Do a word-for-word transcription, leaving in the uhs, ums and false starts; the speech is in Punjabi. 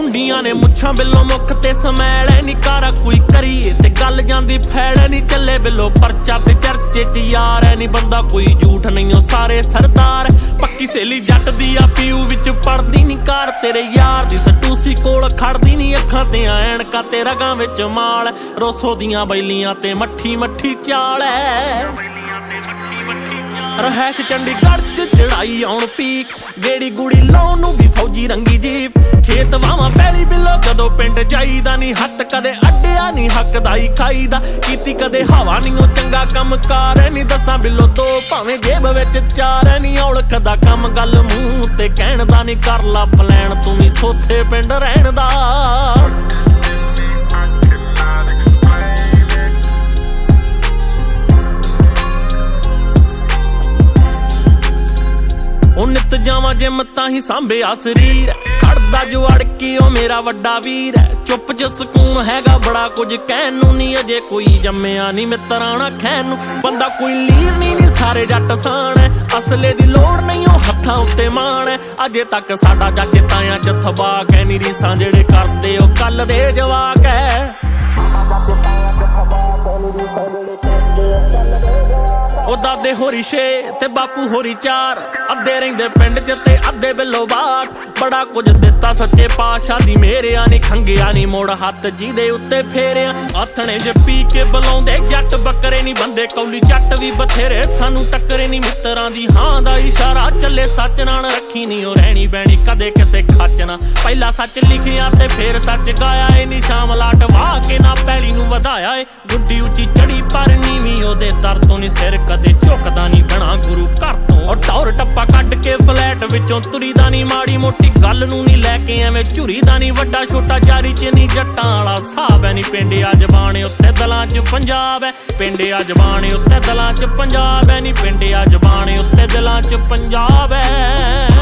ਮੁੰਡੀਆਂ ਨੇ ਮੁੱਛਾਂ ਬਿੱਲੋਂ ਮੁੱਖ ਤੇ ਸਮੈਲ ਨੀ ਕਾਰਾ ਕੋਈ ਕਰੀਏ ਤੇ ਗੱਲ ਜਾਂਦੀ ਫੈਲ ਨੀ ਚੱਲੇ ਬਿੱਲੋ ਪਰਚਾ ਤੇ ਚਰਚੇ ਚ ਯਾਰ ਐ ਨੀ ਬੰਦਾ ਕੋਈ ਝੂਠ ਨਹੀਂ ਓ ਸਾਰੇ ਸਰਦਾਰ ਪੱਕੀ ਸਹੇਲੀ ਜੱਟ ਦੀ ਆ ਪੀਊ ਵਿੱਚ ਪੜਦੀ ਨੀ ਕਾਰ ਤੇਰੇ ਯਾਰ ਦੀ ਸਟੂਸੀ ਕੋਲ ਖੜਦੀ ਨੀ ਅੱਖਾਂ ਤੇ ਐਨਕਾਂ ਤੇ ਰਗਾਂ ਵਿੱਚ ਮਾਲ ਰੋਸੋ ਦੀਆਂ ਬੈਲੀਆਂ ਤੇ ਮੱਠੀ ਮੱਠੀ ਚਾਲ ਐ ਰਹਿਸ਼ ਚੰਡੀਗੜ੍ਹ ਚ ਚੜਾਈ ਆਉਣ ਪੀਕ ਗੇੜੀ ਗੁੜੀ ਲਾਉਣ ਨੂੰ ਵੀ ਫੌਜੀ ਰੰਗੀ ਜੀਪ ਖੇਤ ਵਾਵਾਂ ਪੈਲੀ ਬਿੱਲੋ ਜਦੋਂ ਪਿੰਡ ਜਾਈਦਾ ਨੀ ਹੱਥ ਕਦੇ ਅੱਡਿਆ ਨੀ ਹੱਕਦਾਈ ਖਾਈਦਾ ਕੀਤੀ ਕਦੇ ਹਵਾ ਨੀ ਉਹ ਚੰਗਾ ਕੰਮ ਕਾਰ ਨੀ ਦੱਸਾਂ ਬਿੱਲੋ ਦੋ ਭਾਵੇਂ ਜੇਬ ਵਿੱਚ ਚਾਰ ਨੀ ਔਲਖ ਦਾ ਕੰਮ ਗੱਲ ਮੂੰਹ ਤੇ ਕਹਿਣ ਦਾ ਨੀ ਕਰ ਲਾ ਪਲੈਨ ਤੂੰ ਵੀ ਸੋਥੇ ਪਿੰਡ ਰਹਿਣ ਦਾ ਉਹ ਨਿੱਤ ਜਾਵਾਂ ਜਿਮ ਤਾਂ ਹੀ ਸਾਂਭਿਆ ਸਰੀਰ ਖੜਦਾ ਜੋ ਅੜਕੀ ਉਹ ਮੇਰਾ ਵੱਡਾ ਵੀਰ ਹੈ ਚੁੱਪ ਚ ਸਕੂਨ ਹੈਗਾ ਬੜਾ ਕੁਝ ਕਹਿਣ ਨੂੰ ਨੀ ਅਜੇ ਕੋਈ ਜੰਮਿਆ ਨੀ ਮਿੱਤਰਾਣਾ ਖੈਨ ਨੂੰ ਬੰਦਾ ਕੋਈ ਲੀਰ ਨੀ ਨੀ ਸਾਰੇ ਜੱਟ ਸਾਣ ਹੈ ਅਸਲੇ ਦੀ ਲੋੜ ਨਹੀਂ ਉਹ ਹੱਥਾਂ ਉੱਤੇ ਮਾਣ ਹੈ ਅਜੇ ਤੱਕ ਸਾਡਾ ਜੱਜ ਤਾਇਆ ਚ ਥਬਾਕ ਹੈ ਨੀ ਰੀਸਾਂ ਜਿਹੜੇ ਕਰਦੇ ਉਹ ਕੱਲ ਦੇ ਜਵਾਕ ਹੈ ਉਹ ਦਾਦੇ ਹੋਰੀ ਛੇ ਤੇ ਬਾਪੂ ਹੋਰੀ ਚਾਰ ਅੱਧੇ ਰਹਿੰਦੇ ਪਿੰਡ ਚ ਤੇ ਅੱਧੇ ਬਿੱਲੋ ਬਾਹਰ ਬੜਾ ਕੁਝ ਦਿੱਤਾ ਸੱਚੇ ਪਾਤਸ਼ਾਹ ਦੀ ਮੇਰਿਆ ਨੀ ਖੰਗਿਆ ਨੀ ਮੋੜ ਹੱਥ ਜਿਹਦੇ ਉੱਤੇ ਫੇਰਿਆ ਆਥਣੇ ਜੇ ਪੀ ਕੇ ਬੁਲਾਉਂਦੇ ਜੱਟ ਬੱਕਰੇ ਨੀ ਬੰਦੇ ਕੌਲੀ ਜੱਟ ਵੀ ਬਥੇਰੇ ਸਾਨੂੰ ਟੱਕਰੇ ਨੀ ਮਿੱਤਰਾਂ ਦੀ ਹਾਂ ਦਾ ਇਸ਼ਾਰਾ ਚੱਲੇ ਸੱਚ ਨਾਲ ਰੱਖੀ ਨੀ ਉਹ ਰਹਿਣੀ ਬਹਿਣੀ ਕਦੇ ਕਿਸੇ ਖੱਚ ਨਾ ਪਹਿਲਾਂ ਸੱਚ ਲਿਖਿਆ ਤੇ ਫੇਰ ਸੱਚ ਗਾਇਆ ਏ ਨੀ ਸ਼ਾਮਲਾਟ ਵਾਹ ਕੇ ਨਾ ਪੈਲੀ ਨੂੰ ਵਧਾਇਆ ਏ ਗੁੱਡੀ ਉੱਚੀ ਚੜੀ ਪਰ ਨੀਵੀਂ ਉਹਦੇ ਦਰ ਤੋਂ ਨੀ ਸਿਰ ਕਦੇ ਝੁਕਦਾ ਨੀ ਬਣਾ ਗੁਰੂ ਘਰ ਤੋਂ ਉਹ ਟੌਰ ਟੱਪਾ ਕੱਢ ਕੇ ਫਲੈਟ ਵਿੱਚੋਂ ਤੁਰੀ ਦਾ ਨੀ ਮਾੜੀ ਮੋਟੀ ਗੱਲ ਨੂੰ ਨੀ ਲੈ ਕੇ ਐਵੇਂ ਝੁਰੀ ਦਾ ਨੀ ਵੱਡਾ ਛੋਟਾ ਜਾਰੀ ਚ ਨੀ ਜੱਟਾਂ ਵਾਲਾ ਸਾਬ ਐ ਨੀ ਪਿੰਡਿਆ ਜ਼ਬਾਨ ਉੱਤੇ ਦਲਾਂ ਚ ਪੰਜਾਬ ਐ ਪਿੰਡਿਆ ਜ਼ਬਾਨ ਉੱਤੇ ਦਲਾਂ ਚ ਪੰਜਾਬ ਐ ਨੀ ਪਿੰਡਿਆ ਜ਼ਬਾਨ ਉੱਤੇ ਦਿਲਾਂ ਚ ਪੰਜਾਬ ਐ